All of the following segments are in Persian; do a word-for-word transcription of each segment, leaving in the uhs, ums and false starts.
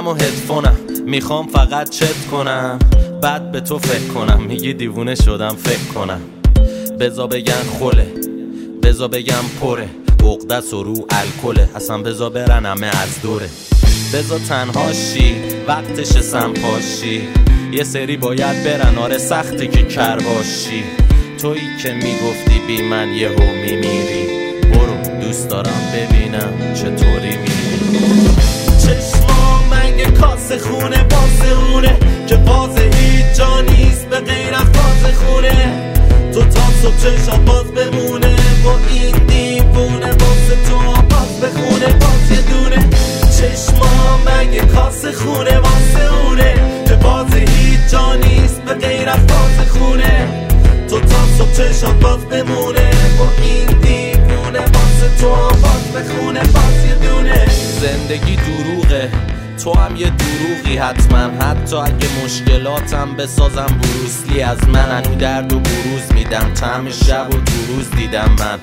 و هدفونم میخوام فقط چت کنم، بعد به تو فکر کنم. میگی دیوونه شدم فکر کنم. بزا بگن خوله، بزا بگم پره، عقدس و رو الکله، اصلا بزا برن همه از دوره. بزا تنها شی وقتش سمپاشی، یه سری باید برن، آره سخته که کر باشی. تویی که میگفتی بی من یهو میمیری، برو دوست دارم ببینم چطوری میری. چشما مگه کاسه خونه باسه که باز هیچ جا نیست به غیر از باز خونه. تو تا صبح چشات باز بمونه با این دیوونه، واسه تو باز بخونه باز یه دونه. چشما مگه کاسه خونه واسه اونه که باز هیچ جا نیست به غیر از باز خونه. تو تا صبح چشات باز بمونه با این دیوونه، واسه تو باز بخونه باز یه دونه. زندگی دروغه، تو هم یه دروغی حتما، حتی اگه مشکلاتم بسازم بروسلی از من. انو درد و بروز میدم، طعم شب و دو روز دیدم من.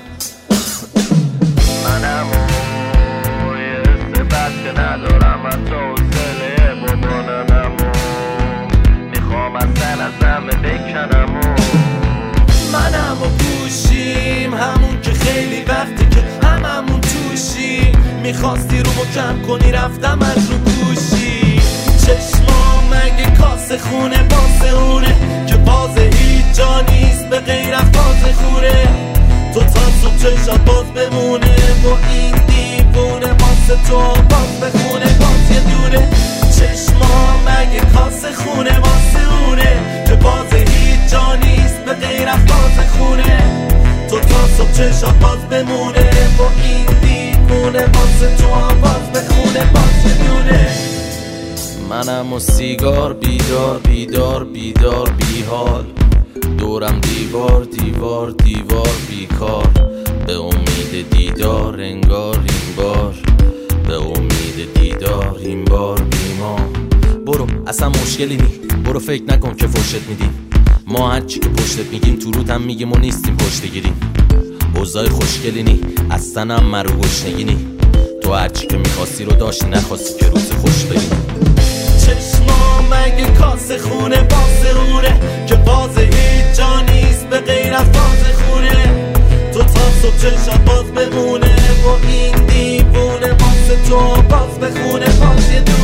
منم و یه حس بد که ندارم از تو حوصله بماننم و میخوام از دل از همه بکنم و منم و گوشیم همون که خیلی وقتی که هممون توشی، میخواستی رو کم کنی رفتم از رو گوشی. چشما مگه کاسه خونه باسه اونه که باز هیچ جا نیست به غیر از باز خونه. تو تا صبح چشات باز بمونه با این دیوونه، واسه تو باز بخونه باز یه دونه. چشما مگه کاسه خونه واسه اونه که باز هیچ جا نیست به غیر از باز خونه. تو تا صبح چشات باز بمونه با این دیوونه، واسه تو باز بخونه باز یه دونه. منم و سیگار بیدار بیدار بیدار بیحال، دورم دیوار دیوار دیوار بیکار، به امید دیدار انگار این بار، به امید دیدار این بار بیمار. برو اصلا مشکلی نی، برو فکر نکن که فرشت میدیم، ما هرچی که پشتت میگیم تو روت هم میگیم و نیستیم پشت گیریم. اوضاع خوشگلی نی، اصلا هم مرو گشنگی نی، تو هرچی که میخواستی رو داشتی، نخواستی که روز خوش بگیم. چشما مگه کاسه خونه باسه اونه که باز هیچ جا نیست به غیر از باز خونه. تو تا صبح چشات باز بمونه با این دیوونه، واسه تو باز بخونه باز یه دونه.